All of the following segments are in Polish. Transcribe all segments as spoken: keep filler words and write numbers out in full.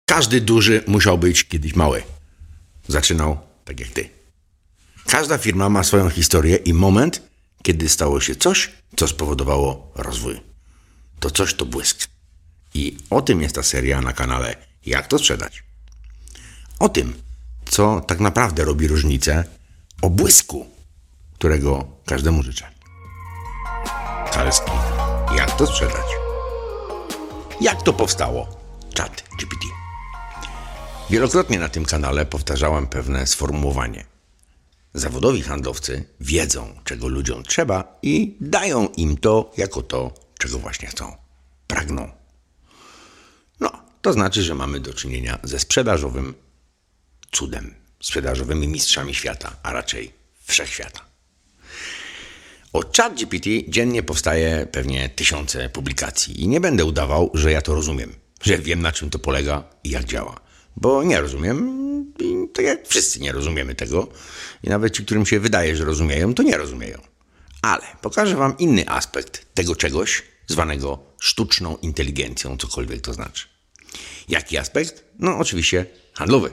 Każdy duży musiał być kiedyś mały. Zaczynał tak jak ty. Każda firma ma swoją historię i moment, kiedy stało się coś, co spowodowało rozwój. To coś to błysk. I o tym jest ta seria na kanale Jak to sprzedać. O tym, co tak naprawdę robi różnicę, o błysku, którego każdemu życzę. Kalski. Jak to sprzedać? Jak to powstało? ChatGPT. Wielokrotnie na tym kanale powtarzałem pewne sformułowanie. Zawodowi handlowcy wiedzą, czego ludziom trzeba i dają im to jako to, czego właśnie chcą. Pragną. No, to znaczy, że mamy do czynienia ze sprzedażowym cudem. Sprzedażowymi mistrzami świata, a raczej wszechświata. O ChatGPT dziennie powstaje pewnie tysiące publikacji i nie będę udawał, że ja to rozumiem, że wiem, na czym to polega i jak działa. Bo nie rozumiem i tak jak wszyscy nie rozumiemy tego i nawet ci, którym się wydaje, że rozumieją, to nie rozumieją. Ale pokażę wam inny aspekt tego czegoś zwanego sztuczną inteligencją, cokolwiek to znaczy. Jaki aspekt? No oczywiście handlowy.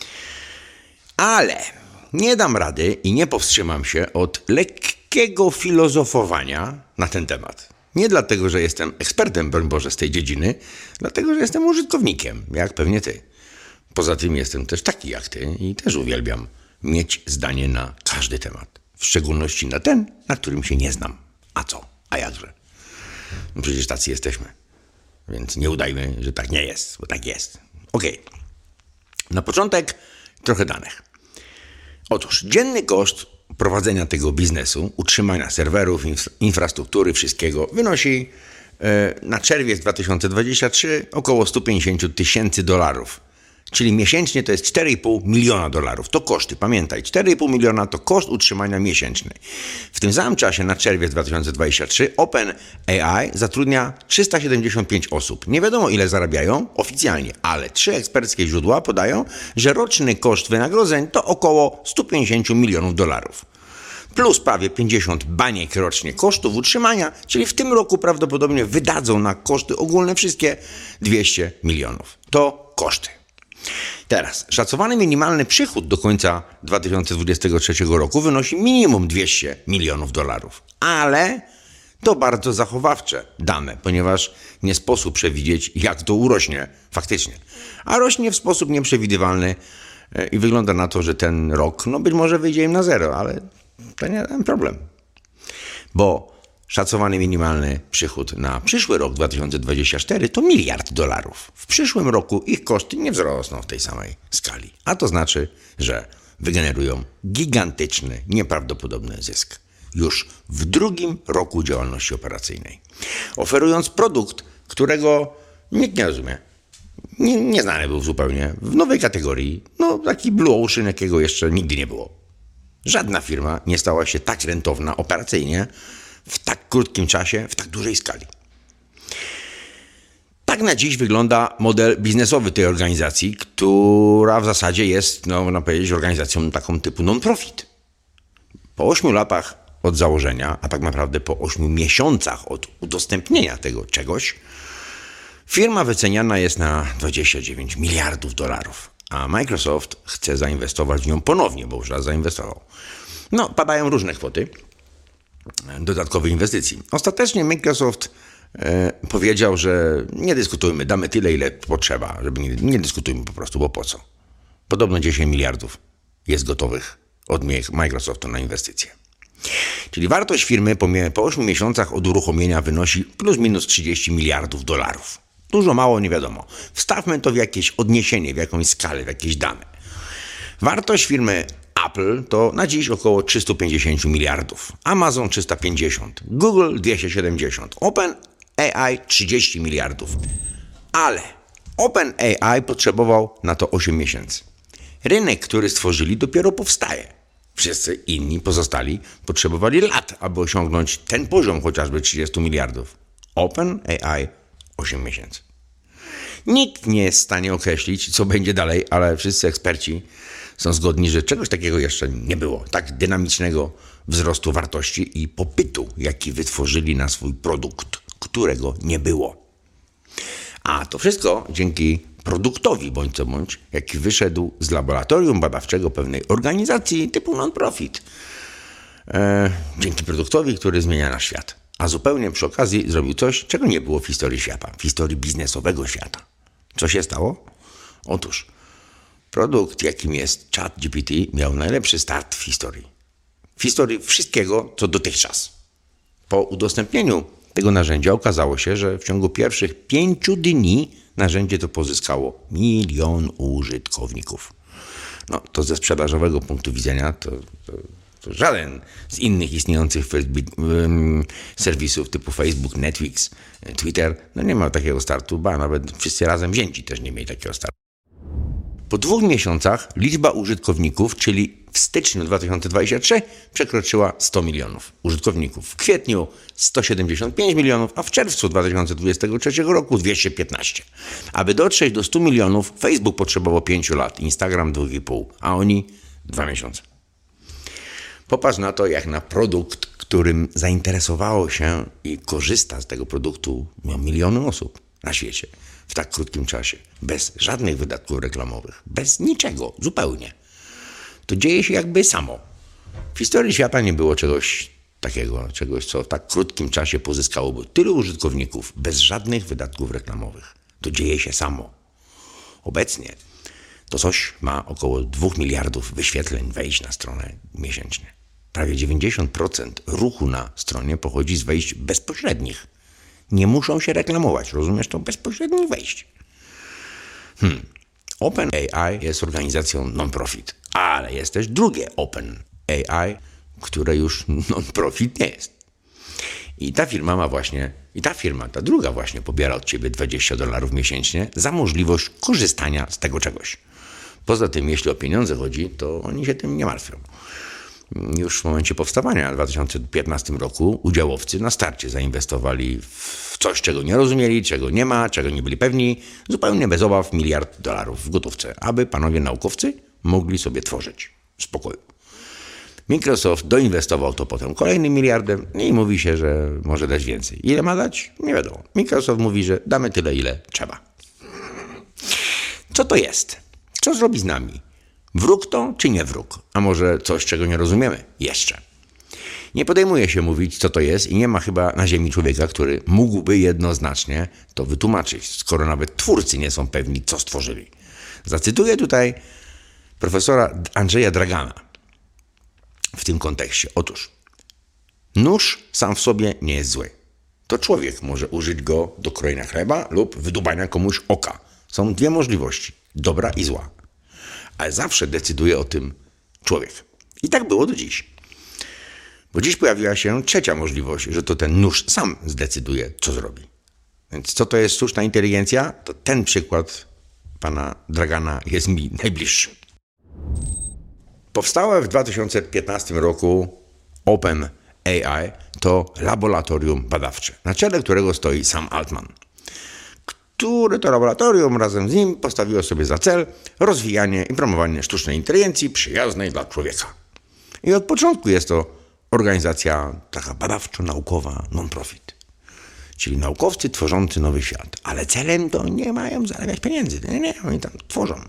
Ale nie dam rady i nie powstrzymam się od lekkiego filozofowania na ten temat. Nie dlatego, że jestem ekspertem, broń Boże, z tej dziedziny, dlatego, że jestem użytkownikiem, jak pewnie ty. Poza tym jestem też taki jak ty i też uwielbiam mieć zdanie na każdy temat. W szczególności na ten, na którym się nie znam. A co? A jakże? No przecież tacy jesteśmy. Więc nie udajmy, że tak nie jest, bo tak jest. Okej. Okay. Na początek trochę danych. Otóż dzienny koszt prowadzenia tego biznesu, utrzymania serwerów, inf- infrastruktury, wszystkiego wynosi yy, na czerwiec dwa tysiące dwudziesty trzeci około sto pięćdziesiąt tysięcy dolarów. Czyli miesięcznie to jest cztery i pół miliona dolarów. To koszty, pamiętaj, cztery i pół miliona to koszt utrzymania miesięczny. W tym samym czasie na czerwiec dwa tysiące dwudziesty trzeci OpenAI zatrudnia trzysta siedemdziesiąt pięć osób. Nie wiadomo ile zarabiają oficjalnie, ale trzy eksperckie źródła podają, że roczny koszt wynagrodzeń to około sto pięćdziesiąt milionów dolarów. Plus prawie pięćdziesiąt baniek rocznie kosztów utrzymania, czyli w tym roku prawdopodobnie wydadzą na koszty ogólne wszystkie dwieście milionów. To koszty. Teraz, szacowany minimalny przychód do końca dwa tysiące dwudziestego trzeciego roku wynosi minimum dwieście milionów dolarów. Ale to bardzo zachowawcze dane, ponieważ nie sposób przewidzieć, jak to urośnie faktycznie. A rośnie w sposób nieprzewidywalny i wygląda na to, że ten rok, no być może wyjdzie im na zero, ale to nie ten problem. Bo szacowany minimalny przychód na przyszły rok dwa tysiące dwudziesty czwarty to miliard dolarów. W przyszłym roku ich koszty nie wzrosną w tej samej skali. A to znaczy, że wygenerują gigantyczny, nieprawdopodobny zysk. Już w drugim roku działalności operacyjnej. Oferując produkt, którego nikt nie rozumie. Nie, nieznany był zupełnie. W nowej kategorii. No taki Blue Ocean, jakiego jeszcze nigdy nie było. Żadna firma nie stała się tak rentowna operacyjnie w tak krótkim czasie, w tak dużej skali. Tak na dziś wygląda model biznesowy tej organizacji, która w zasadzie jest, no można powiedzieć, organizacją taką typu non-profit. Po ośmiu latach od założenia, a tak naprawdę po ośmiu miesiącach od udostępnienia tego czegoś, firma wyceniana jest na dwadzieścia dziewięć miliardów dolarów, a Microsoft chce zainwestować w nią ponownie, bo już raz zainwestował. No, padają różne kwoty dodatkowych inwestycji. Ostatecznie Microsoft e, powiedział, że nie dyskutujmy, damy tyle, ile potrzeba, żeby nie, nie dyskutujmy po prostu, bo po co? Podobno dziesięć miliardów jest gotowych od Microsoftu na inwestycje. Czyli wartość firmy po, po ośmiu miesiącach od uruchomienia wynosi plus minus trzydzieści miliardów dolarów. Dużo, mało, nie wiadomo. Wstawmy to w jakieś odniesienie, w jakąś skalę, w jakieś dane. Wartość firmy Apple to na dziś około trzysta pięćdziesiąt miliardów, Amazon trzysta pięćdziesiąt, Google dwieście siedemdziesiąt, OpenAI trzydzieści miliardów. Ale OpenAI potrzebował na to osiem miesięcy. Rynek, który stworzyli, dopiero powstaje. Wszyscy inni pozostali potrzebowali lat, aby osiągnąć ten poziom chociażby trzydzieści miliardów. OpenAI osiem miesięcy. Nikt nie jest w stanie określić, co będzie dalej, ale wszyscy eksperci są zgodni, że czegoś takiego jeszcze nie było. Tak dynamicznego wzrostu wartości i popytu, jaki wytworzyli na swój produkt, którego nie było. A to wszystko dzięki produktowi bądź co bądź, jaki wyszedł z laboratorium badawczego pewnej organizacji typu non-profit. E, dzięki produktowi, który zmienia nasz świat. A zupełnie przy okazji zrobił coś, czego nie było w historii świata, w historii biznesowego świata. Co się stało? Otóż produkt, jakim jest ChatGPT, miał najlepszy start w historii. W historii wszystkiego, co dotychczas. Po udostępnieniu tego narzędzia okazało się, że w ciągu pierwszych pięciu dni narzędzie to pozyskało milion użytkowników. No, to ze sprzedażowego punktu widzenia to, to, to żaden z innych istniejących serwisów typu Facebook, Netflix, Twitter no nie ma takiego startu, ba nawet wszyscy razem wzięci też nie mieli takiego startu. Po dwóch miesiącach liczba użytkowników, czyli w styczniu dwa tysiące dwudziestego trzeciego przekroczyła sto milionów użytkowników. W kwietniu sto siedemdziesiąt pięć milionów, a w czerwcu dwa tysiące dwudziestego trzeciego roku dwieście piętnaście. Aby dotrzeć do stu milionów, Facebook potrzebował pięciu lat, Instagram dwóch i pół, a oni dwa miesiące. Popatrz na to, jak na produkt, którym zainteresowało się i korzysta z tego produktu miliony osób na świecie w tak krótkim czasie, bez żadnych wydatków reklamowych, bez niczego, zupełnie. To dzieje się jakby samo. W historii świata nie było czegoś takiego, czegoś, co w tak krótkim czasie pozyskałoby tylu użytkowników bez żadnych wydatków reklamowych. To dzieje się samo. Obecnie to coś ma około dwóch miliardów wyświetleń wejść na stronę miesięcznie. Prawie dziewięćdziesiąt procent ruchu na stronie pochodzi z wejść bezpośrednich. Nie muszą się reklamować, rozumiesz to? Bezpośrednich wejść. Hmm. OpenAI jest organizacją non-profit, ale jest też drugie OpenAI, które już non-profit nie jest. I ta firma ma właśnie, i ta firma, ta druga właśnie pobiera od ciebie dwadzieścia dolarów miesięcznie za możliwość korzystania z tego czegoś. Poza tym, jeśli o pieniądze chodzi, to oni się tym nie martwią. Już w momencie powstawania w dwa tysiące piętnastym roku udziałowcy na starcie zainwestowali w coś, czego nie rozumieli, czego nie ma, czego nie byli pewni, zupełnie bez obaw miliard dolarów w gotówce, aby panowie naukowcy mogli sobie tworzyć w spokoju. Microsoft doinwestował to potem kolejnym miliardem i mówi się, że może dać więcej. Ile ma dać? Nie wiadomo. Microsoft mówi, że damy tyle, ile trzeba. Co to jest? Co zrobi z nami? Wróg to czy nie wróg? A może coś, czego nie rozumiemy? Jeszcze. Nie podejmuje się mówić, co to jest i nie ma chyba na ziemi człowieka, który mógłby jednoznacznie to wytłumaczyć, skoro nawet twórcy nie są pewni, co stworzyli. Zacytuję tutaj profesora Andrzeja Dragana w tym kontekście. Otóż nóż sam w sobie nie jest zły. To człowiek może użyć go do krojenia chleba lub wydubania komuś oka. Są dwie możliwości, dobra i zła. Ale zawsze decyduje o tym człowiek. I tak było do dziś. Bo dziś pojawiła się trzecia możliwość, że to ten nóż sam zdecyduje, co zrobi. Więc co to jest sztuczna inteligencja? To ten przykład pana Dragana jest mi najbliższy. Powstałe w dwa tysiące piętnastym roku OpenAI to laboratorium badawcze, na czele którego stoi Sam Altman, które to laboratorium razem z nim postawiło sobie za cel rozwijanie i promowanie sztucznej inteligencji przyjaznej dla człowieka. I od początku jest to organizacja taka badawczo-naukowa non-profit, czyli naukowcy tworzący nowy świat, ale celem to nie mają zarabiać pieniędzy, nie, nie, oni tam tworzą.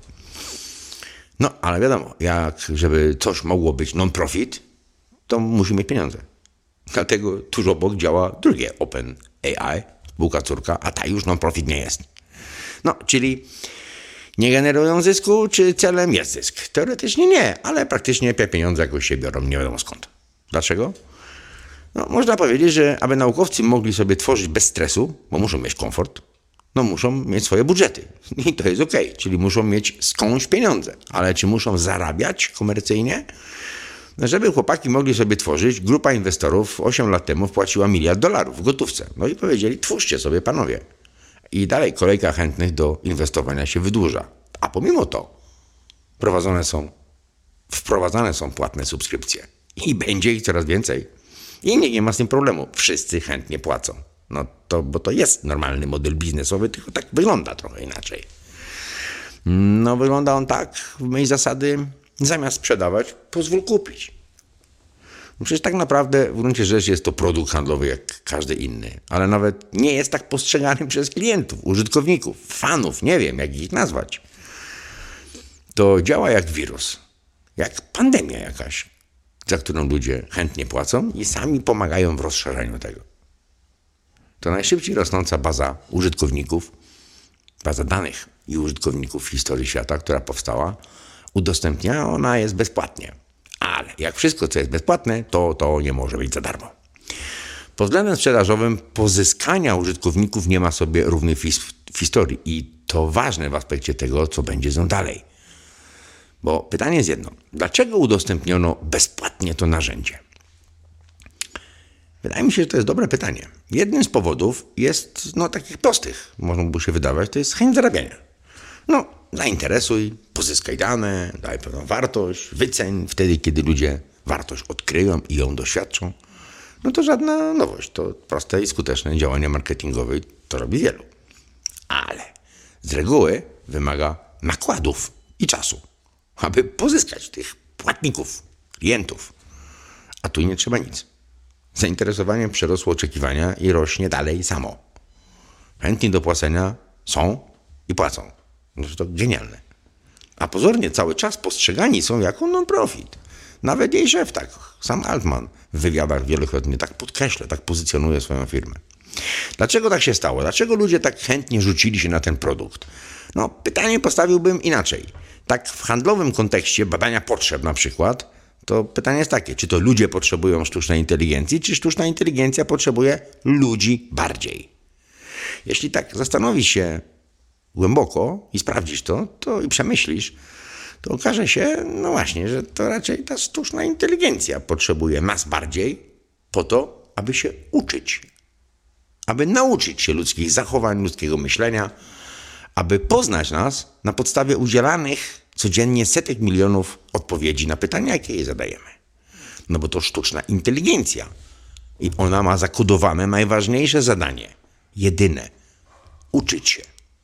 No, ale wiadomo, jak żeby coś mogło być non-profit, to musi mieć pieniądze. Dlatego tuż obok działa drugie OpenAI, spółka córka, a ta już non-profit nie jest. No, czyli nie generują zysku, czy celem jest zysk? Teoretycznie nie, ale praktycznie te pieniądze jakoś się biorą, nie wiadomo skąd. Dlaczego? No, można powiedzieć, że aby naukowcy mogli sobie tworzyć bez stresu, bo muszą mieć komfort, no muszą mieć swoje budżety. I to jest okej, czyli muszą mieć skądś pieniądze. Ale czy muszą zarabiać komercyjnie? Żeby chłopaki mogli sobie tworzyć, grupa inwestorów osiem lat temu wpłaciła miliard dolarów w gotówce. No i powiedzieli, twórzcie sobie panowie. I dalej kolejka chętnych do inwestowania się wydłuża. A pomimo to prowadzone są, wprowadzane są płatne subskrypcje. I będzie ich coraz więcej. I nikt nie ma z tym problemu. Wszyscy chętnie płacą. No to, bo to jest normalny model biznesowy, tylko tak wygląda trochę inaczej. No wygląda on tak, w mojej zasady, zamiast sprzedawać, pozwól kupić. Przecież tak naprawdę w gruncie rzeczy jest to produkt handlowy jak każdy inny, ale nawet nie jest tak postrzegany przez klientów, użytkowników, fanów, nie wiem jak ich nazwać. To działa jak wirus, jak pandemia jakaś, za którą ludzie chętnie płacą i sami pomagają w rozszerzaniu tego. To najszybciej rosnąca baza użytkowników, baza danych i użytkowników w historii świata, która powstała, udostępnia, ona jest bezpłatnie. Ale jak wszystko, co jest bezpłatne, to to nie może być za darmo. Pod względem sprzedażowym pozyskania użytkowników nie ma sobie równych w historii i to ważne w aspekcie tego, co będzie z nią dalej. Bo pytanie jest jedno. Dlaczego udostępniono bezpłatnie to narzędzie? Wydaje mi się, że to jest dobre pytanie. Jednym z powodów jest, no takich prostych, można by się wydawać, to jest chęć zarabiania. No, zainteresuj, pozyskaj dane, daj pewną wartość, wyceń wtedy, kiedy ludzie wartość odkryją i ją doświadczą. No to żadna nowość, to proste i skuteczne działanie marketingowe i to robi wielu. Ale z reguły wymaga nakładów i czasu, aby pozyskać tych płatników, klientów. A tu nie trzeba nic. Zainteresowanie przerosło oczekiwania i rośnie dalej samo. Chętni do płacenia są i płacą. No to genialne. A pozornie cały czas postrzegani są jako non-profit. Nawet jej szef tak, sam Altman w wywiadach wielokrotnie tak podkreśla, tak pozycjonuje swoją firmę. Dlaczego tak się stało? Dlaczego ludzie tak chętnie rzucili się na ten produkt? No, pytanie postawiłbym inaczej. Tak w handlowym kontekście badania potrzeb na przykład, to pytanie jest takie, czy to ludzie potrzebują sztucznej inteligencji, czy sztuczna inteligencja potrzebuje ludzi bardziej? Jeśli tak zastanowisz się głęboko i sprawdzisz to, to i przemyślisz, to okaże się, no właśnie, że to raczej ta sztuczna inteligencja potrzebuje nas bardziej po to, aby się uczyć. Aby nauczyć się ludzkich zachowań, ludzkiego myślenia, aby poznać nas na podstawie udzielanych codziennie setek milionów odpowiedzi na pytania, jakie jej zadajemy. No bo to sztuczna inteligencja i ona ma zakodowane najważniejsze zadanie, jedyne, uczyć się.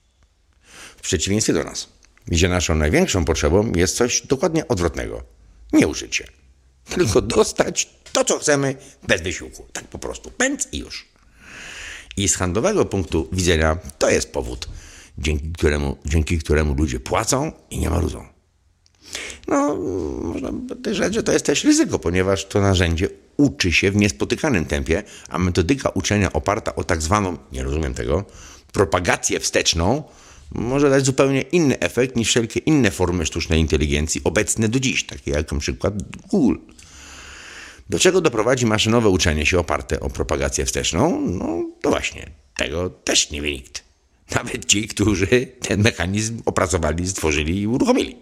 W przeciwieństwie do nas, gdzie naszą największą potrzebą jest coś dokładnie odwrotnego. Nie uczyć się, tylko dostać to, co chcemy bez wysiłku. Tak po prostu, pędz i już. I z handlowego punktu widzenia to jest powód, dzięki któremu, dzięki któremu ludzie płacą i nie marudzą. No, można też rzec, że to jest też ryzyko, ponieważ to narzędzie uczy się w niespotykanym tempie, a metodyka uczenia oparta o tak zwaną, nie rozumiem tego, propagację wsteczną może dać zupełnie inny efekt niż wszelkie inne formy sztucznej inteligencji obecne do dziś, takie jak na przykład Google. Do czego doprowadzi maszynowe uczenie się oparte o propagację wsteczną? No to właśnie, tego też nie wie nikt. Nawet ci, którzy ten mechanizm opracowali, stworzyli i uruchomili.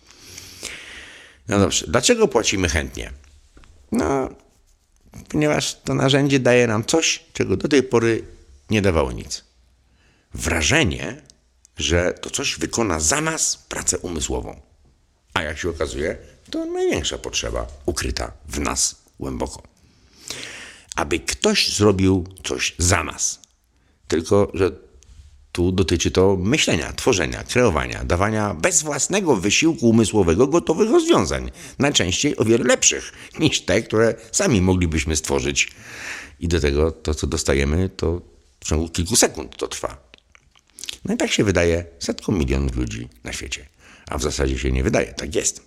No dobrze, dlaczego płacimy chętnie? No, ponieważ to narzędzie daje nam coś, czego do tej pory nie dawało nic. Wrażenie, że to coś wykona za nas pracę umysłową. A jak się okazuje, to największa potrzeba ukryta w nas głęboko. Aby ktoś zrobił coś za nas. Tylko że tu dotyczy to myślenia, tworzenia, kreowania, dawania bez własnego wysiłku umysłowego gotowych rozwiązań. Najczęściej o wiele lepszych niż te, które sami moglibyśmy stworzyć. I do tego to, co dostajemy, to w ciągu kilku sekund to trwa. No i tak się wydaje setkom milionów ludzi na świecie. A w zasadzie się nie wydaje, tak jest.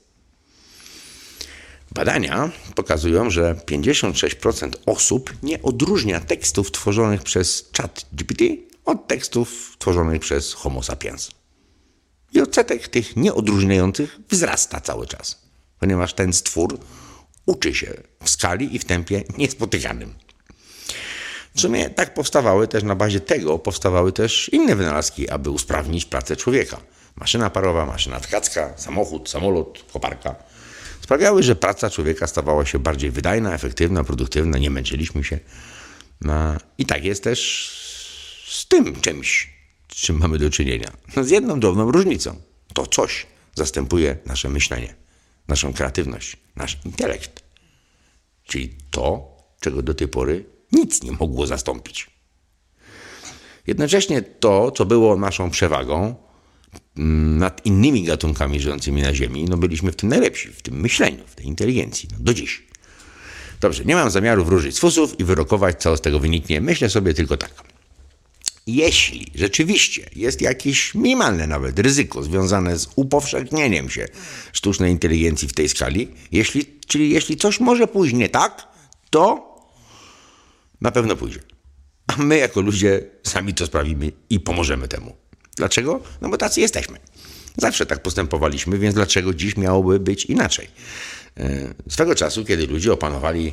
Badania pokazują, że pięćdziesiąt sześć procent osób nie odróżnia tekstów tworzonych przez Chat G P T od tekstów tworzonych przez Homo sapiens. I odsetek tych nieodróżniających wzrasta cały czas, ponieważ ten stwór uczy się w skali i w tempie niespotykanym. W sumie tak powstawały też, na bazie tego powstawały też inne wynalazki, aby usprawnić pracę człowieka. Maszyna parowa, maszyna tkacka, samochód, samolot, koparka. Sprawiały, że praca człowieka stawała się bardziej wydajna, efektywna, produktywna, nie męczyliśmy się. No, i tak jest też z tym czymś, z czym mamy do czynienia. No, z jedną drobną różnicą. To coś zastępuje nasze myślenie, naszą kreatywność, nasz intelekt. Czyli to, czego do tej pory nic nie mogło zastąpić. Jednocześnie to, co było naszą przewagą nad innymi gatunkami żyjącymi na Ziemi, no byliśmy w tym najlepsi, w tym myśleniu, w tej inteligencji, no do dziś. Dobrze, nie mam zamiaru wróżyć z fusów i wyrokować, co z tego wyniknie. Myślę sobie tylko tak. Jeśli rzeczywiście jest jakieś minimalne nawet ryzyko związane z upowszechnieniem się sztucznej inteligencji w tej skali, jeśli, czyli jeśli coś może pójść nie tak, to na pewno pójdzie. A my jako ludzie sami to sprawimy i pomożemy temu. Dlaczego? No bo tacy jesteśmy. Zawsze tak postępowaliśmy, więc dlaczego dziś miałoby być inaczej? Swego czasu, kiedy ludzie opanowali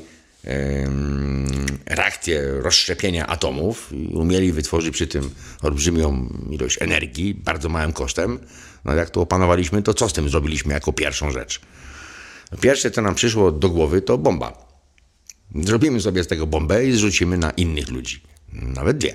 reakcję rozszczepienia atomów i umieli wytworzyć przy tym olbrzymią ilość energii bardzo małym kosztem, no jak to opanowaliśmy, to co z tym zrobiliśmy jako pierwszą rzecz? Pierwsze, co nam przyszło do głowy, to bomba. Zrobimy sobie z tego bombę i zrzucimy na innych ludzi. Nawet dwie.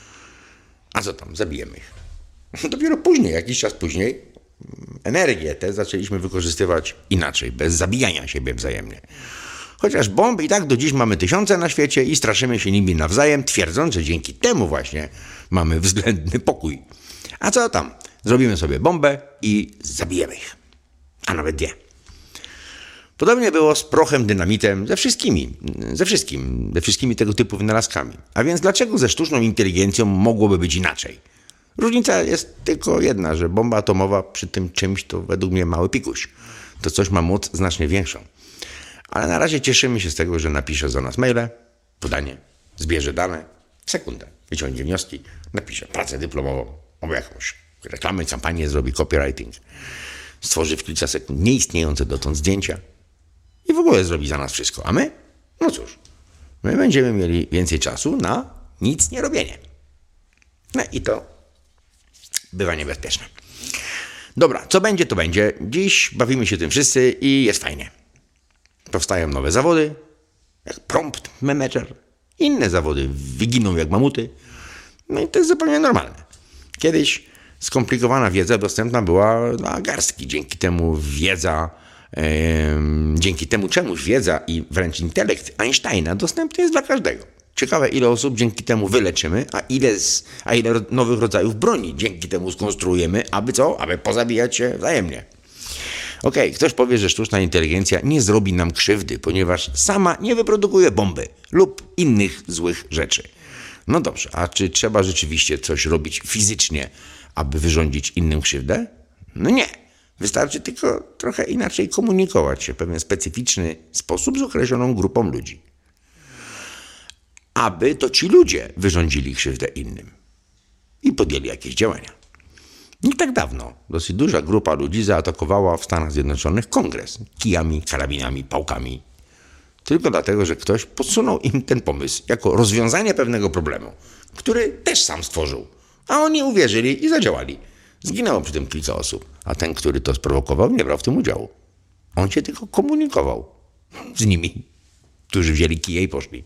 A co tam? Zabijemy ich. Dopiero później, jakiś czas później, energię tę zaczęliśmy wykorzystywać inaczej, bez zabijania siebie wzajemnie. Chociaż bomb i tak do dziś mamy tysiące na świecie i straszymy się nimi nawzajem, twierdząc, że dzięki temu właśnie mamy względny pokój. A co tam? Zrobimy sobie bombę i zabijemy ich. A nawet dwie. Podobnie było z prochem, dynamitem, ze wszystkimi, ze wszystkim, ze wszystkimi tego typu wynalazkami. A więc dlaczego ze sztuczną inteligencją mogłoby być inaczej? Różnica jest tylko jedna, że bomba atomowa przy tym czymś to według mnie mały pikuś. To coś ma moc znacznie większą. Ale na razie cieszymy się z tego, że napisze za nas maile, podanie, zbierze dane, sekundę, wyciągnie wnioski, napisze pracę dyplomową, albo jakąś reklamę, kampanię, zrobi copywriting, stworzy w kilka sekund nieistniejące dotąd zdjęcia i w ogóle zrobi za nas wszystko. A my? No cóż, my będziemy mieli więcej czasu na nic nie robienie. No i to bywa niebezpieczne. Dobra, co będzie, to będzie. Dziś bawimy się tym wszyscy i jest fajnie. Powstają nowe zawody, jak prompt manager. Inne zawody wyginą jak mamuty. No i to jest zupełnie normalne. Kiedyś skomplikowana wiedza dostępna była dla garstki. Dzięki temu wiedza, yy, dzięki temu czemuś wiedza i wręcz intelekt Einsteina dostępny jest dla każdego. Ciekawe, ile osób dzięki temu wyleczymy, a ile, z, a ile nowych rodzajów broni dzięki temu skonstruujemy, aby co? Aby pozabijać się wzajemnie. Okej, okay, ktoś powie, że sztuczna inteligencja nie zrobi nam krzywdy, ponieważ sama nie wyprodukuje bomby lub innych złych rzeczy. No dobrze, a czy trzeba rzeczywiście coś robić fizycznie, aby wyrządzić innym krzywdę? No nie. Wystarczy tylko trochę inaczej komunikować się w pewien specyficzny sposób z określoną grupą ludzi. Aby to ci ludzie wyrządzili krzywdę innym i podjęli jakieś działania. Nie tak dawno dosyć duża grupa ludzi zaatakowała w Stanach Zjednoczonych kongres kijami, karabinami, pałkami. Tylko dlatego, że ktoś podsunął im ten pomysł jako rozwiązanie pewnego problemu, który też sam stworzył. A oni uwierzyli i zadziałali. Zginęło przy tym kilka osób, a ten, który to sprowokował, nie brał w tym udziału. On się tylko komunikował z nimi, którzy wzięli kije i poszli.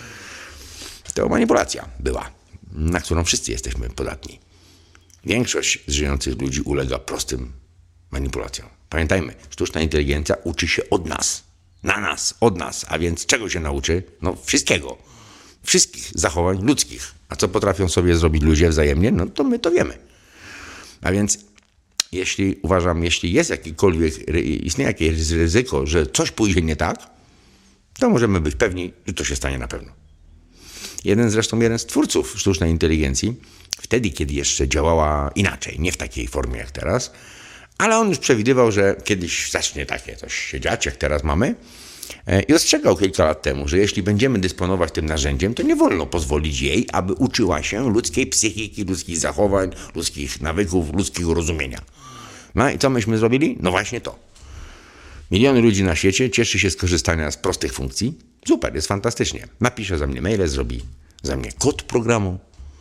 To manipulacja była, na którą wszyscy jesteśmy podatni. Większość z żyjących ludzi ulega prostym manipulacjom. Pamiętajmy, sztuczna inteligencja uczy się od nas. Na nas, od nas. A więc czego się nauczy? No wszystkiego. Wszystkich zachowań ludzkich. A co potrafią sobie zrobić ludzie wzajemnie? No to my to wiemy. A więc jeśli uważam, jeśli jest jakikolwiek, istnieje jakieś ryzyko, że coś pójdzie nie tak, to możemy być pewni, że to się stanie na pewno. Jeden zresztą, jeden z twórców sztucznej inteligencji, wtedy, kiedy jeszcze działała inaczej, nie w takiej formie jak teraz, ale on już przewidywał, że kiedyś zacznie takie coś się dziać, jak teraz mamy, i ostrzegał kilka lat temu, że jeśli będziemy dysponować tym narzędziem, to nie wolno pozwolić jej, aby uczyła się ludzkiej psychiki, ludzkich zachowań, ludzkich nawyków, ludzkiego rozumienia. No i co myśmy zrobili? No właśnie to. Miliony ludzi na świecie cieszy się z korzystania z prostych funkcji. Super, jest fantastycznie. Napisze za mnie maile, zrobi za mnie kod programu.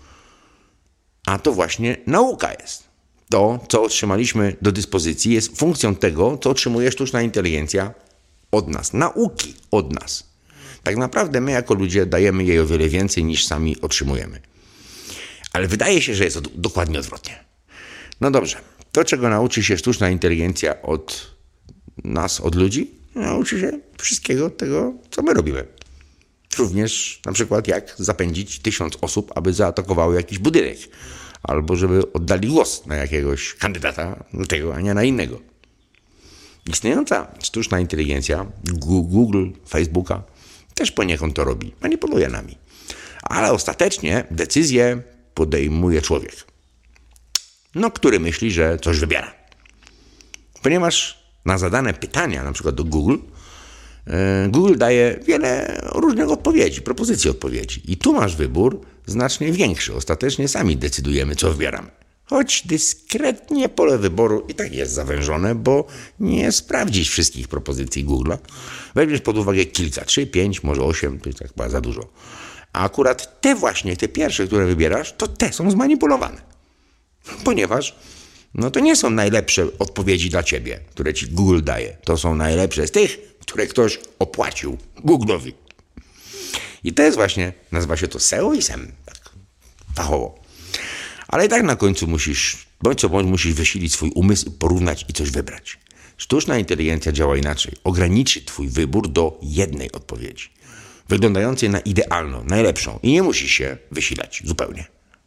A to właśnie nauka jest. To, co otrzymaliśmy do dyspozycji, jest funkcją tego, co otrzymuje sztuczna inteligencja od nas. Nauki od nas. Tak naprawdę my jako ludzie dajemy jej o wiele więcej niż sami otrzymujemy. Ale wydaje się, że jest od, dokładnie odwrotnie. No dobrze. To, czego nauczy się sztuczna inteligencja od nas, od ludzi, nauczy się wszystkiego tego, co my robimy. Również na przykład jak zapędzić tysiąc osób, aby zaatakowały jakiś budynek. Albo żeby oddali głos na jakiegoś kandydata, na tego, a nie na innego. Istniejąca sztuczna inteligencja Google, Facebooka Też poniekąd to robi, manipuluje nami. Ale ostatecznie decyzję podejmuje człowiek, no, który myśli, że coś wybiera. Ponieważ na zadane pytania, na przykład do Google, Google daje wiele różnych odpowiedzi, propozycji odpowiedzi. I tu masz wybór znacznie większy. Ostatecznie sami decydujemy, co wybieramy. Choć dyskretnie pole wyboru i tak jest zawężone, bo nie sprawdzisz wszystkich propozycji Google'a. Weźmiesz pod uwagę kilka, trzy, pięć, może osiem, to jest tak chyba za dużo. A akurat te właśnie, te pierwsze, które wybierasz, to te są zmanipulowane. Ponieważ no to nie są najlepsze odpowiedzi dla ciebie, które ci Google daje. To są najlepsze z tych, które ktoś opłacił Google'owi. I to jest właśnie, nazywa się to S E O i S E M, tak fachowo. Ale i tak na końcu musisz, bądź co bądź musisz wysilić swój umysł, porównać i coś wybrać. Sztuczna inteligencja działa inaczej. Ograniczy twój wybór do jednej odpowiedzi, wyglądającej na idealną, najlepszą i nie musisz się wysilać zupełnie.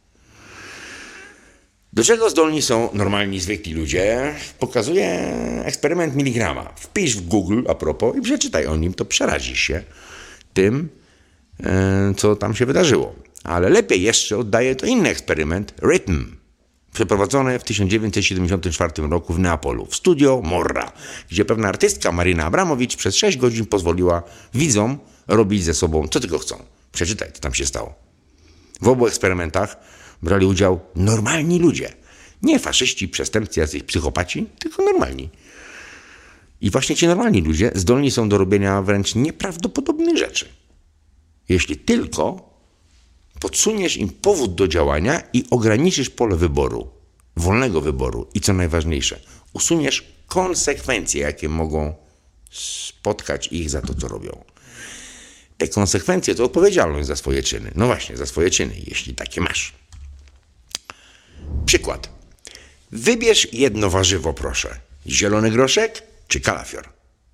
Do czego zdolni są normalni, zwykli ludzie? Pokazuje eksperyment Miligrama. Wpisz w Google a propos i przeczytaj o nim, to przerazisz się tym, co tam się wydarzyło. Ale lepiej jeszcze oddaje to inny eksperyment, Rhythm, przeprowadzony w tysiąc dziewięćset siedemdziesiątym czwartym roku w Neapolu, w studio Morra, gdzie pewna artystka Marina Abramowicz przez sześć godzin pozwoliła widzom robić ze sobą co tylko chcą. Przeczytaj, co tam się stało. W obu eksperymentach brali udział normalni ludzie. Nie faszyści, przestępcy, jacyś psychopaci, tylko normalni. I właśnie ci normalni ludzie zdolni są do robienia wręcz nieprawdopodobnych rzeczy. Jeśli tylko podsuniesz im powód do działania i ograniczysz pole wyboru, wolnego wyboru i co najważniejsze, usuniesz konsekwencje, jakie mogą spotkać ich za to, co robią. Te konsekwencje to odpowiedzialność za swoje czyny. No właśnie, za swoje czyny, jeśli takie masz. Przykład. Wybierz jedno warzywo, proszę. Zielony groszek czy kalafior?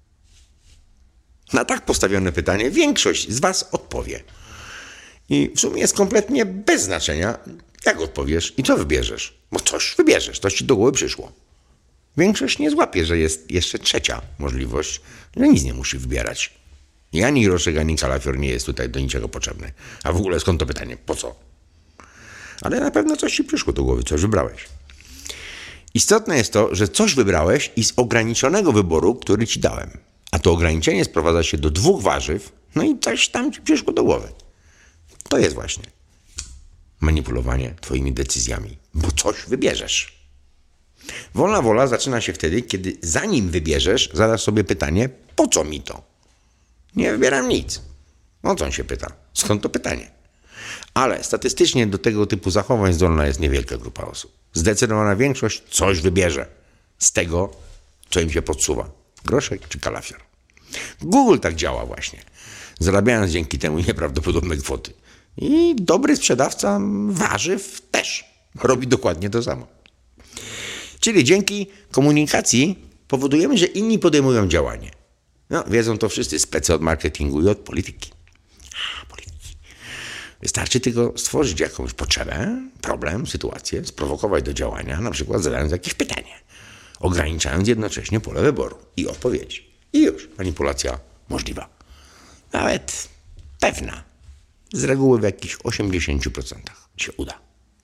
Na tak postawione pytanie większość z was odpowie. I w sumie jest kompletnie bez znaczenia, jak odpowiesz i co wybierzesz. Bo coś wybierzesz, coś ci do głowy przyszło. Większość nie złapie, że jest jeszcze trzecia możliwość, że nic nie musi wybierać. I ani groszek, ani kalafior nie jest tutaj do niczego potrzebny. A w ogóle skąd to pytanie? Po co? Ale na pewno coś ci przyszło do głowy, coś wybrałeś. Istotne jest to, że coś wybrałeś i z ograniczonego wyboru, który ci dałem. A to ograniczenie sprowadza się do dwóch warzyw, no i coś tam ci przyszło do głowy. To jest właśnie manipulowanie twoimi decyzjami, bo coś wybierzesz. Wolna wola zaczyna się wtedy, kiedy zanim wybierzesz, zadasz sobie pytanie, po co mi to? Nie wybieram nic. O co on się pyta? Skąd to pytanie? Ale statystycznie do tego typu zachowań zdolna jest niewielka grupa osób. Zdecydowana większość coś wybierze z tego, co im się podsuwa. Groszek czy kalafior. Google tak działa właśnie, zarabiając dzięki temu nieprawdopodobne kwoty. I dobry sprzedawca warzyw też robi dokładnie to samo. Czyli dzięki komunikacji powodujemy, że inni podejmują działanie. No, wiedzą to wszyscy specy od marketingu i od polityki. A, polityki. Wystarczy tylko stworzyć jakąś potrzebę, problem, sytuację, sprowokować do działania, na przykład zadając jakieś pytanie, ograniczając jednocześnie pole wyboru i odpowiedzi. I już manipulacja możliwa. Nawet pewna. Z reguły w jakichś osiemdziesięciu procentach się uda.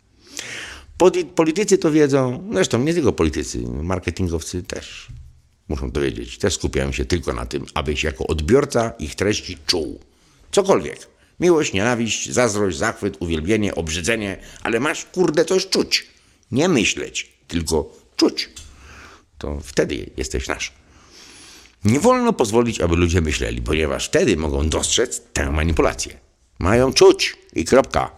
Politycy to wiedzą, zresztą nie tylko politycy, marketingowcy też muszą to wiedzieć. Też skupiają się tylko na tym, abyś jako odbiorca ich treści czuł. Cokolwiek. Miłość, nienawiść, zazdrość, zachwyt, uwielbienie, obrzydzenie, ale masz, kurde, coś czuć. Nie myśleć, tylko czuć. To wtedy jesteś nasz. Nie wolno pozwolić, aby ludzie myśleli, ponieważ wtedy mogą dostrzec tę manipulację. Mają czuć i kropka.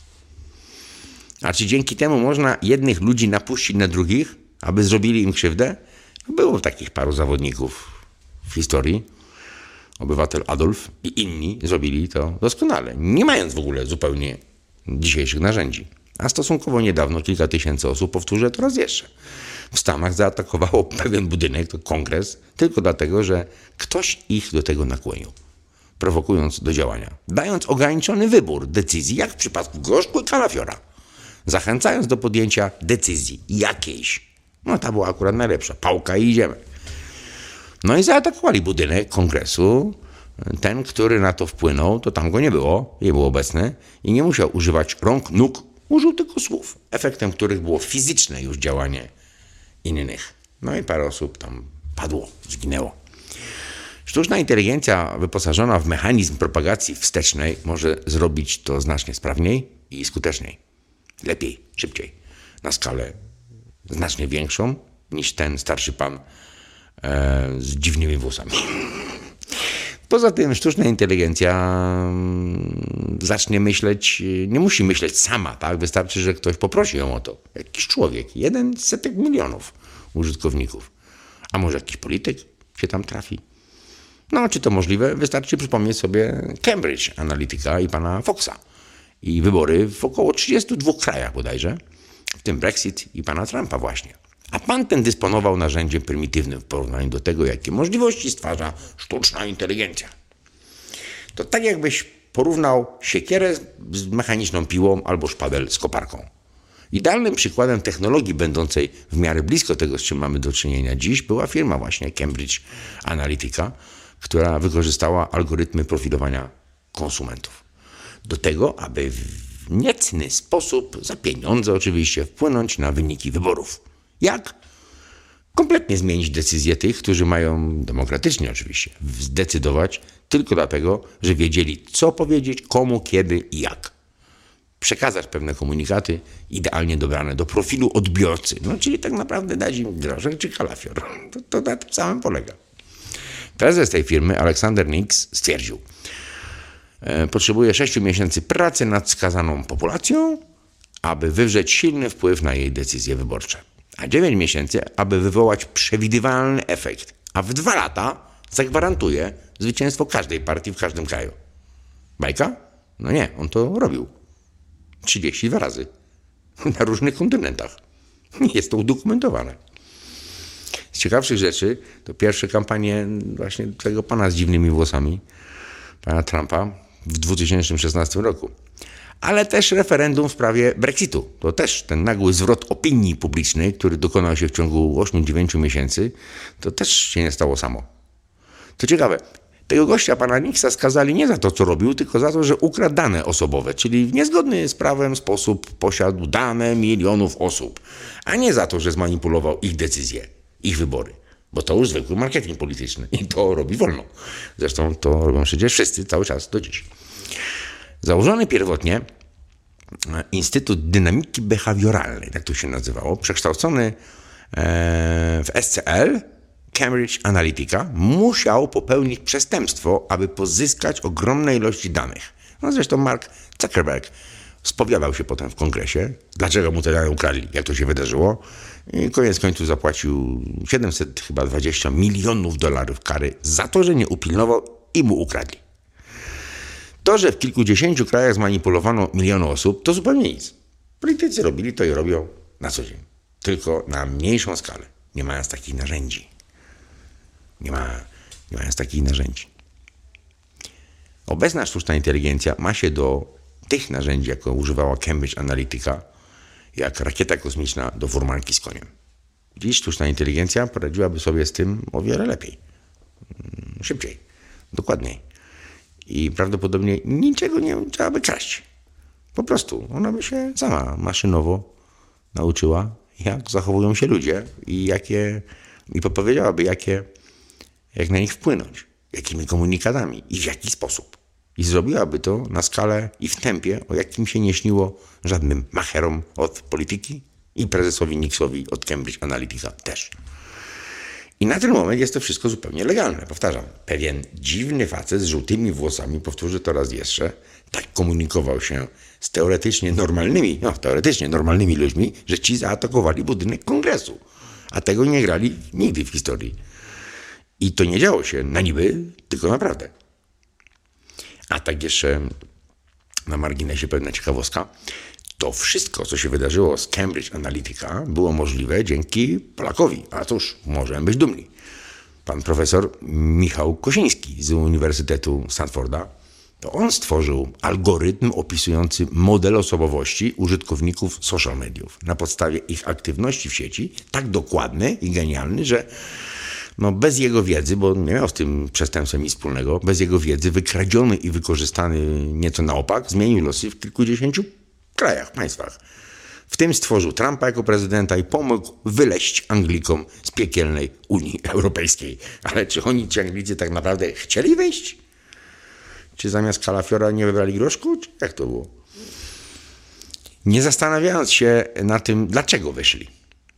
A czy dzięki temu można jednych ludzi napuścić na drugich, aby zrobili im krzywdę? Było takich paru zawodników w historii. Obywatel Adolf i inni zrobili to doskonale, nie mając w ogóle zupełnie dzisiejszych narzędzi. A stosunkowo niedawno kilka tysięcy osób, powtórzę to raz jeszcze, w Stanach zaatakowało pewien budynek, to kongres, tylko dlatego, że ktoś ich do tego nakłonił, prowokując do działania, dając ograniczony wybór decyzji, jak w przypadku groszku i kalafiora, zachęcając do podjęcia decyzji jakiejś. No ta była akurat najlepsza, pałka i idziemy. No i zaatakowali budynek kongresu, ten, który na to wpłynął, to tam go nie było, nie był obecny i nie musiał używać rąk, nóg, użył tylko słów, efektem których było fizyczne już działanie innych. No i parę osób tam padło, zginęło. Sztuczna inteligencja wyposażona w mechanizm propagacji wstecznej może zrobić to znacznie sprawniej i skuteczniej. Lepiej, szybciej, na skalę znacznie większą niż ten starszy pan e, z dziwnymi włosami. Poza tym sztuczna inteligencja zacznie myśleć, nie musi myśleć sama, tak? Wystarczy, że ktoś poprosi ją o to. Jakiś człowiek, jeden z setek milionów użytkowników. A może jakiś polityk się tam trafi? No, czy to możliwe? Wystarczy przypomnieć sobie Cambridge Analytica i pana Foxa i wybory w około trzydziestu dwóch krajach bodajże, w tym Brexit i pana Trumpa właśnie. A pan ten dysponował narzędziem prymitywnym w porównaniu do tego, jakie możliwości stwarza sztuczna inteligencja. To tak jakbyś porównał siekierę z mechaniczną piłą albo szpadel z koparką. Idealnym przykładem technologii będącej w miarę blisko tego, z czym mamy do czynienia dziś, była firma właśnie Cambridge Analytica, która wykorzystała algorytmy profilowania konsumentów do tego, aby w niecny sposób, za pieniądze oczywiście, wpłynąć na wyniki wyborów. Jak? Kompletnie zmienić decyzje tych, którzy mają, demokratycznie oczywiście, zdecydować tylko dlatego, że wiedzieli, co powiedzieć, komu, kiedy i jak. Przekazać pewne komunikaty idealnie dobrane do profilu odbiorcy. No, czyli tak naprawdę dać im groszek czy kalafior. To, to na tym samym polega. Prezes tej firmy, Alexander Nix, stwierdził, e, potrzebuje sześciu miesięcy pracy nad wskazaną populacją, aby wywrzeć silny wpływ na jej decyzje wyborcze. A dziewięć miesięcy, aby wywołać przewidywalny efekt. A w dwa lata zagwarantuje zwycięstwo każdej partii w każdym kraju. Bajka? No nie, on to robił. trzydzieści dwa razy. Na różnych kontynentach. Jest to udokumentowane. Z ciekawszych rzeczy to pierwsze kampanie właśnie tego pana z dziwnymi włosami, pana Trumpa, w dwa tysiące szesnastym roku. Ale też referendum w sprawie Brexitu. To też ten nagły zwrot opinii publicznej, który dokonał się w ciągu ośmiu do dziewięciu miesięcy, to też się nie stało samo. To ciekawe, tego gościa, pana Nixa, skazali nie za to, co robił, tylko za to, że ukradł dane osobowe, czyli w niezgodny z prawem sposób posiadł dane milionów osób, a nie za to, że zmanipulował ich decyzje, ich wybory. Bo to już zwykły marketing polityczny i to robi wolno. Zresztą to robią przecież wszyscy cały czas do dziś. Założony pierwotnie Instytut Dynamiki Behawioralnej, tak to się nazywało, przekształcony w S C L, Cambridge Analytica, musiał popełnić przestępstwo, aby pozyskać ogromne ilości danych. No zresztą Mark Zuckerberg spowiadał się potem w kongresie, dlaczego mu te dane ukradli, jak to się wydarzyło. I koniec końców zapłacił siedemset dwadzieścia milionów dolarów kary za to, że nie upilnował i mu ukradli. To, że w kilkudziesięciu krajach zmanipulowano miliony osób, to zupełnie nic. Politycy robili to i robią na co dzień. Tylko na mniejszą skalę, nie mając takich narzędzi. Nie, ma, nie mając takich narzędzi. Obecna sztuczna inteligencja ma się do tych narzędzi, jakie używała Cambridge Analytica, jak rakieta kosmiczna do furmanki z koniem. Dziś sztuczna inteligencja poradziłaby sobie z tym o wiele lepiej. Szybciej, dokładniej. I prawdopodobnie niczego nie trzeba by kraść. Po prostu ona by się sama maszynowo nauczyła, jak zachowują się ludzie i jakie, i podpowiedziałaby, jakie, jak na nich wpłynąć, jakimi komunikatami i w jaki sposób. I zrobiłaby to na skalę i w tempie, o jakim się nie śniło żadnym macherom od polityki i prezesowi Nixowi od Cambridge Analytica też. I na ten moment jest to wszystko zupełnie legalne. Powtarzam, pewien dziwny facet z żółtymi włosami, powtórzę to raz jeszcze, tak komunikował się z teoretycznie normalnymi, no teoretycznie normalnymi ludźmi, że ci zaatakowali budynek kongresu. A tego nie grali nigdy w historii. I to nie działo się na niby, tylko naprawdę. A tak jeszcze na marginesie pewna ciekawostka. To wszystko, co się wydarzyło z Cambridge Analytica, było możliwe dzięki Polakowi. A cóż, możemy być dumni. Pan profesor Michał Kosiński z Uniwersytetu Stanforda, to on stworzył algorytm opisujący model osobowości użytkowników social mediów na podstawie ich aktywności w sieci, tak dokładny i genialny, że No bez jego wiedzy, bo nie miał z tym przestępstwem nic wspólnego, bez jego wiedzy wykradziony i wykorzystany nieco na opak zmienił losy w kilkudziesięciu krajach, państwach. W tym stworzył Trumpa jako prezydenta i pomógł wyleść Anglikom z piekielnej Unii Europejskiej. Ale czy oni, ci Anglicy tak naprawdę chcieli wyjść? Czy zamiast kalafiora nie wybrali groszku? Czy jak to było? Nie zastanawiając się na tym, dlaczego wyszli.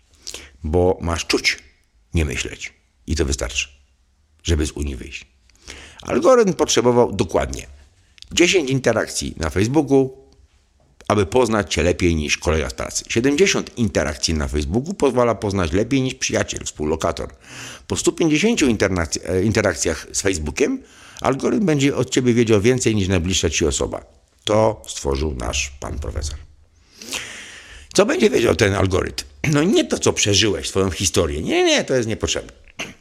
Bo masz czuć, nie myśleć. I to wystarczy, żeby z Unii wyjść. Algorytm potrzebował dokładnie dziesięć interakcji na Facebooku, aby poznać cię lepiej niż kolega z pracy. siedemdziesiąt interakcji na Facebooku pozwala poznać lepiej niż przyjaciel, współlokator. Po stu pięćdziesięciu interakcjach z Facebookiem algorytm będzie od ciebie wiedział więcej niż najbliższa ci osoba. To stworzył nasz pan profesor. Co będzie wiedział ten algorytm? No nie to, co przeżyłeś, swoją historię. Nie, nie, to jest niepotrzebne.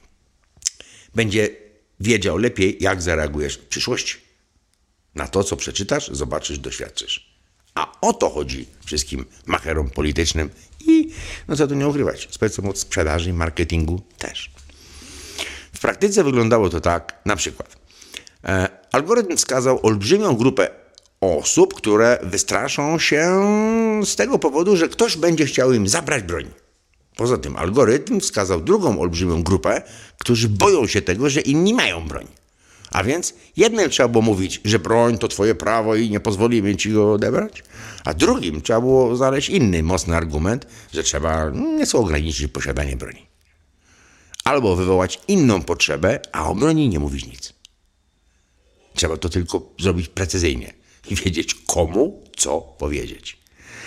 Będzie wiedział lepiej, jak zareagujesz w przyszłości. Na to, co przeczytasz, zobaczysz, doświadczysz. A o to chodzi wszystkim macherom politycznym i, no co tu nie ukrywać, specjalnie od sprzedaży i marketingu też. W praktyce wyglądało to tak, na przykład e, algorytm wskazał olbrzymią grupę osób, które wystraszą się z tego powodu, że ktoś będzie chciał im zabrać broń. Poza tym algorytm wskazał drugą olbrzymią grupę, którzy boją się tego, że inni mają broń. A więc jednym trzeba było mówić, że broń to twoje prawo i nie pozwolimy ci go odebrać, a drugim trzeba było znaleźć inny mocny argument, że trzeba nieco ograniczyć posiadanie broni. Albo wywołać inną potrzebę, a o broni nie mówić nic. Trzeba to tylko zrobić precyzyjnie i wiedzieć komu co powiedzieć.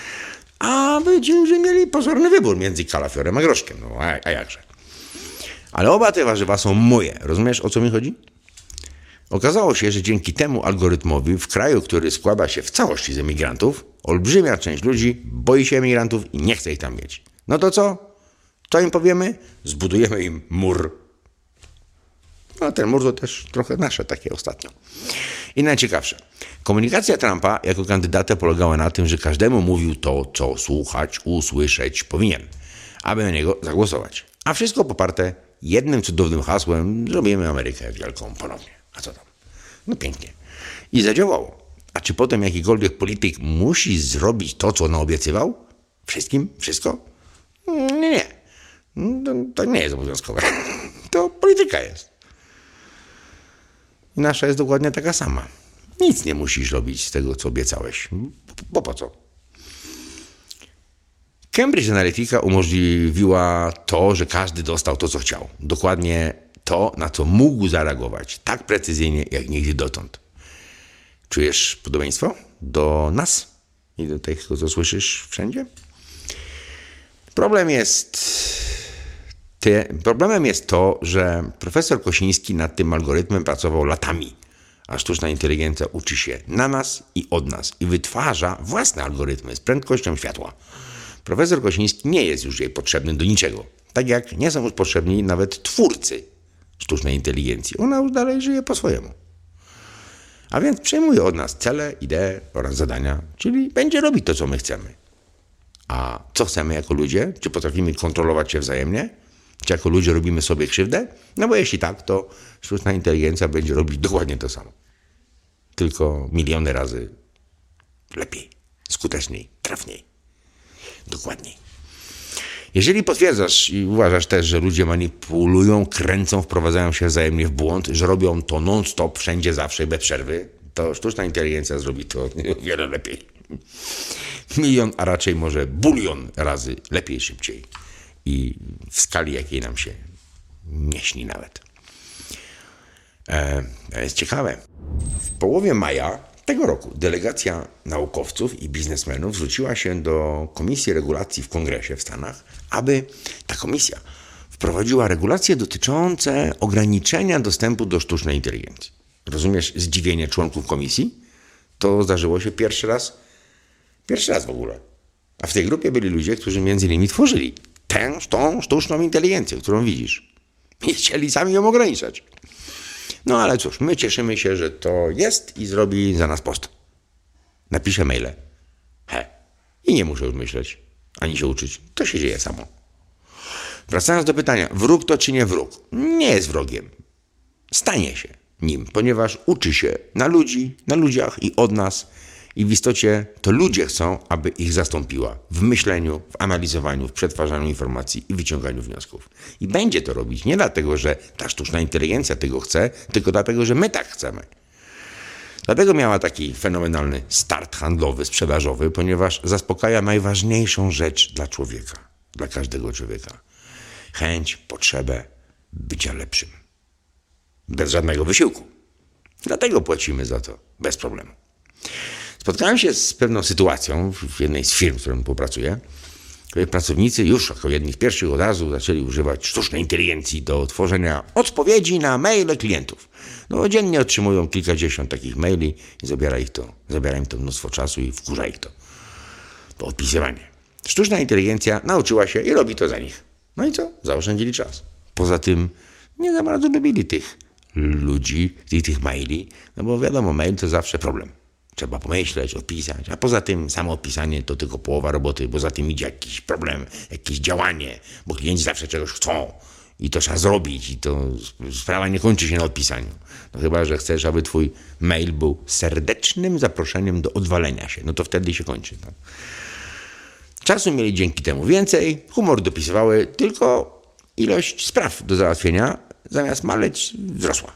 A wy ci już mieli pozorny wybór między kalafiorem a groszkiem, no a, a jakże. Ale oba te warzywa są moje. Rozumiesz, o co mi chodzi? Okazało się, że dzięki temu algorytmowi w kraju, który składa się w całości z emigrantów, olbrzymia część ludzi boi się emigrantów i nie chce ich tam mieć. No to co? Co im powiemy? Zbudujemy im mur. No ten mur to też trochę nasze takie ostatnio. I najciekawsze. Komunikacja Trumpa jako kandydata polegała na tym, że każdemu mówił to, co słuchać, usłyszeć powinien, aby na niego zagłosować. A wszystko poparte jednym cudownym hasłem: zrobimy Amerykę wielką ponownie. A co tam? No pięknie. I zadziałało. A czy potem jakikolwiek polityk musi zrobić to, co naobiecywał? Wszystkim? Wszystko? Nie, nie. To, to nie jest obowiązkowe. To polityka jest. I nasza jest dokładnie taka sama. Nic nie musisz robić z tego, co obiecałeś. Bo po co? Cambridge Analytica umożliwiła to, że każdy dostał to, co chciał. Dokładnie to, na co mógł zareagować. Tak precyzyjnie, jak nigdy dotąd. Czujesz podobieństwo do nas i do tego, co słyszysz wszędzie? Problem jest... Ty, problemem jest to, że profesor Kosiński nad tym algorytmem pracował latami, a sztuczna inteligencja uczy się na nas i od nas i wytwarza własne algorytmy z prędkością światła. Profesor Kosiński nie jest już jej potrzebny do niczego, tak jak nie są już potrzebni nawet twórcy sztucznej inteligencji. Ona już dalej żyje po swojemu. A więc przejmuje od nas cele, idee oraz zadania, czyli będzie robić to, co my chcemy. A co chcemy jako ludzie? Czy potrafimy kontrolować się wzajemnie? Czy jako ludzie robimy sobie krzywdę? No bo jeśli tak, to sztuczna inteligencja będzie robić dokładnie to samo. Tylko miliony razy lepiej, skuteczniej, trafniej, dokładniej. Jeżeli potwierdzasz i uważasz też, że ludzie manipulują, kręcą, wprowadzają się wzajemnie w błąd, że robią to non-stop, wszędzie, zawsze, bez przerwy, to sztuczna inteligencja zrobi to o wiele lepiej. Milion, a raczej może bulion razy lepiej, szybciej. I w skali, jakiej nam się nie śni nawet. E, to jest ciekawe. W połowie maja tego roku delegacja naukowców i biznesmenów zwróciła się do Komisji Regulacji w Kongresie w Stanach, aby ta komisja wprowadziła regulacje dotyczące ograniczenia dostępu do sztucznej inteligencji. Rozumiesz zdziwienie członków komisji? To zdarzyło się pierwszy raz, pierwszy raz w ogóle. A w tej grupie byli ludzie, którzy między innymi tworzyli tę, tą sztuczną inteligencję, którą widzisz. I chcieli sami ją ograniczać. No ale cóż, my cieszymy się, że to jest i zrobi za nas post. Napisze maile. He. I nie muszę już myśleć, ani się uczyć. To się dzieje samo. Wracając do pytania, wróg to czy nie wróg? Nie jest wrogiem. Stanie się nim, ponieważ uczy się na ludzi, na ludziach i od nas. I w istocie to ludzie chcą, aby ich zastąpiła w myśleniu, w analizowaniu, w przetwarzaniu informacji i wyciąganiu wniosków. I będzie to robić nie dlatego, że ta sztuczna inteligencja tego chce, tylko dlatego, że my tak chcemy. Dlatego miała taki fenomenalny start handlowy, sprzedażowy, ponieważ zaspokaja najważniejszą rzecz dla człowieka, dla każdego człowieka. Chęć, potrzebę bycia lepszym. Bez żadnego wysiłku. Dlatego płacimy za to bez problemu. Spotkałem się z pewną sytuacją w jednej z firm, z którą współpracuję, w której pracownicy już jako jedni z pierwszych od razu zaczęli używać sztucznej inteligencji do tworzenia odpowiedzi na maile klientów. No, dziennie otrzymują kilkadziesiąt takich maili i zabiera ich to, zabiera im to mnóstwo czasu i wkurza ich to. To odpisywanie. Sztuczna inteligencja nauczyła się i robi to za nich. No i co? Zaoszczędzili czas. Poza tym nie za bardzo lubili tych ludzi, tych, tych maili, no bo wiadomo, mail to zawsze problem. Trzeba pomyśleć, odpisać, a poza tym samo odpisanie to tylko połowa roboty, bo za tym idzie jakiś problem, jakieś działanie, bo klienci zawsze czegoś chcą i to trzeba zrobić i to sprawa nie kończy się na odpisaniu. No chyba, że chcesz, aby twój mail był serdecznym zaproszeniem do odwalenia się, no to wtedy się kończy. No. Czasu mieli dzięki temu więcej, humor dopisywały, tylko ilość spraw do załatwienia zamiast maleć wzrosła.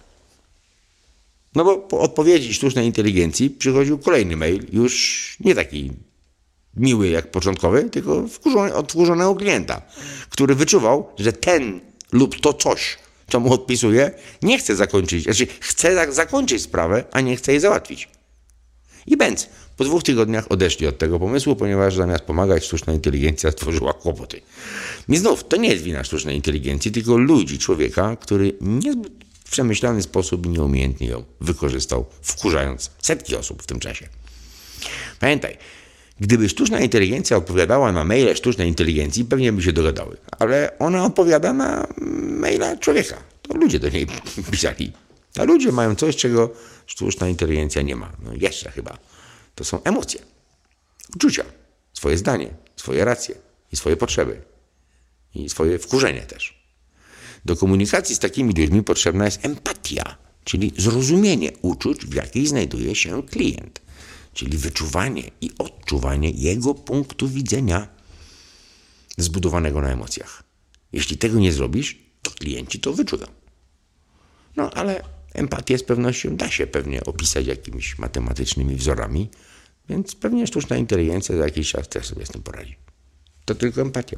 No bo po odpowiedzi sztucznej inteligencji przychodził kolejny mail, już nie taki miły jak początkowy, tylko wkurzony, od wkurzonego klienta, który wyczuwał, że ten lub to coś, co mu odpisuje, nie chce zakończyć, znaczy chce zakończyć sprawę, a nie chce jej załatwić. I bęc, po dwóch tygodniach odeszli od tego pomysłu, ponieważ zamiast pomagać sztuczna inteligencja stworzyła kłopoty. I znów, to nie jest wina sztucznej inteligencji, tylko ludzi, człowieka, który niezbyt w przemyślany sposób i nieumiejętnie ją wykorzystał, wkurzając setki osób w tym czasie. Pamiętaj, gdyby sztuczna inteligencja odpowiadała na maile sztucznej inteligencji, pewnie by się dogadały, ale ona odpowiada na maila człowieka. To ludzie do niej pisali. A ludzie mają coś, czego sztuczna inteligencja nie ma. No jeszcze chyba. To są emocje, uczucia, swoje zdanie, swoje racje i swoje potrzeby. I swoje wkurzenie też. Do komunikacji z takimi ludźmi potrzebna jest empatia, czyli zrozumienie uczuć, w jakich znajduje się klient, czyli wyczuwanie i odczuwanie jego punktu widzenia zbudowanego na emocjach. Jeśli tego nie zrobisz, to klienci to wyczują. No ale empatię z pewnością da się pewnie opisać jakimiś matematycznymi wzorami, więc pewnie sztuczna inteligencja za jakiś czas też sobie z tym poradzi. To tylko empatia.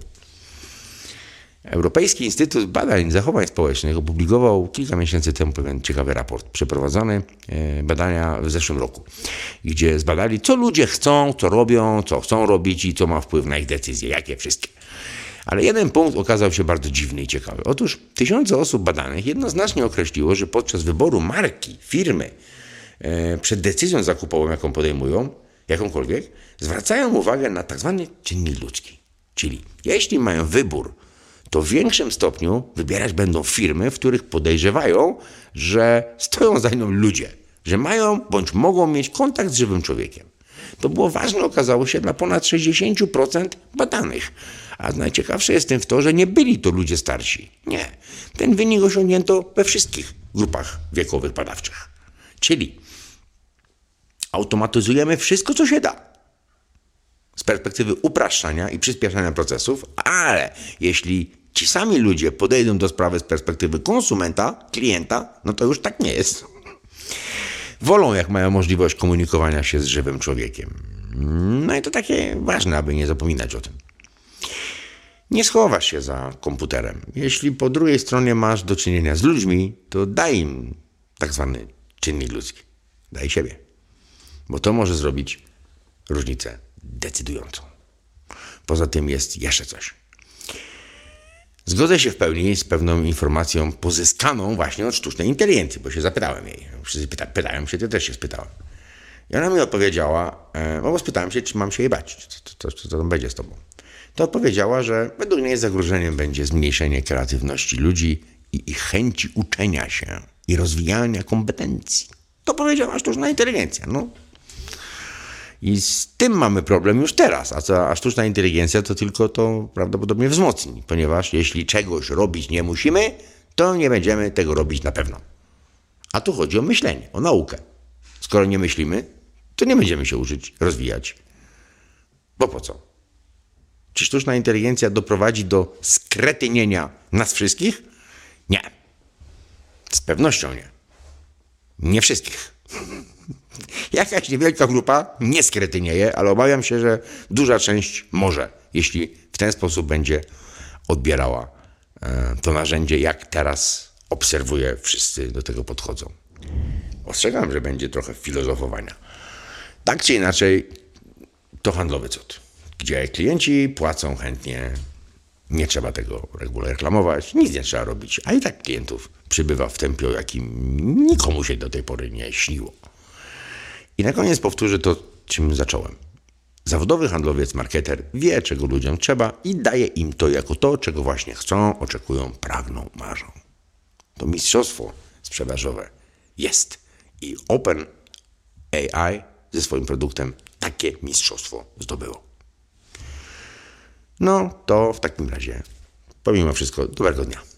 Europejski Instytut Badań Zachowań Społecznych opublikował kilka miesięcy temu pewien ciekawy raport przeprowadzony, badania w zeszłym roku, gdzie zbadali, co ludzie chcą, co robią, co chcą robić i co ma wpływ na ich decyzje, jakie wszystkie. Ale jeden punkt okazał się bardzo dziwny i ciekawy. Otóż tysiące osób badanych jednoznacznie określiło, że podczas wyboru marki, firmy, przed decyzją zakupową, jaką podejmują, jakąkolwiek, zwracają uwagę na tak zwany czynnik ludzki. Czyli jeśli mają wybór, to w większym stopniu wybierać będą firmy, w których podejrzewają, że stoją za nią ludzie, że mają bądź mogą mieć kontakt z żywym człowiekiem. To było ważne, okazało się, dla ponad sześćdziesiąt procent badanych. A najciekawsze jest tym w to, że nie byli to ludzie starsi. Nie. Ten wynik osiągnięto we wszystkich grupach wiekowych badawczych. Czyli automatyzujemy wszystko, co się da. Z perspektywy upraszczania i przyspieszania procesów, ale jeśli ci sami ludzie podejdą do sprawy z perspektywy konsumenta, klienta, no to już tak nie jest. Wolą, jak mają możliwość komunikowania się z żywym człowiekiem. No i to takie ważne, aby nie zapominać o tym. Nie schowasz się za komputerem. Jeśli po drugiej stronie masz do czynienia z ludźmi, to daj im tak zwany czynnik ludzki. Daj siebie. Bo to może zrobić różnicę decydującą. Poza tym jest jeszcze coś. Zgodzę się w pełni z pewną informacją pozyskaną właśnie od sztucznej inteligencji, bo się zapytałem jej. Wszyscy pyta, pytają się, ty też się spytałem. I ona mi odpowiedziała, e, bo spytałem się, czy mam się jej bać, co, co, co, co tam będzie z tobą. To odpowiedziała, że według niej zagrożeniem będzie zmniejszenie kreatywności ludzi i ich chęci uczenia się i rozwijania kompetencji. To powiedziała sztuczna inteligencja. No. I z tym mamy problem już teraz, a, co, a sztuczna inteligencja to tylko to prawdopodobnie wzmocni, ponieważ jeśli czegoś robić nie musimy, to nie będziemy tego robić na pewno. A tu chodzi o myślenie, o naukę. Skoro nie myślimy, to nie będziemy się uczyć, rozwijać. Bo po co? Czy sztuczna inteligencja doprowadzi do skretynienia nas wszystkich? Nie. Z pewnością nie. Nie wszystkich. Jakaś niewielka grupa nie skretynieje, ale obawiam się, że duża część może, jeśli w ten sposób będzie odbierała e, to narzędzie, jak teraz obserwuję, wszyscy do tego podchodzą. Ostrzegam, że będzie trochę filozofowania. Tak czy inaczej, to handlowy cud, gdzie klienci płacą chętnie, nie trzeba tego reguły reklamować, nic nie trzeba robić, a i tak klientów przybywa w tempie, jakim nikomu się do tej pory nie śniło. I na koniec powtórzę to, czym zacząłem. Zawodowy handlowiec, marketer wie, czego ludziom trzeba i daje im to jako to, czego właśnie chcą, oczekują, pragną, marzą. To mistrzostwo sprzedażowe jest. I OpenAI ze swoim produktem takie mistrzostwo zdobyło. No to w takim razie, pomimo wszystko, dobrego dnia.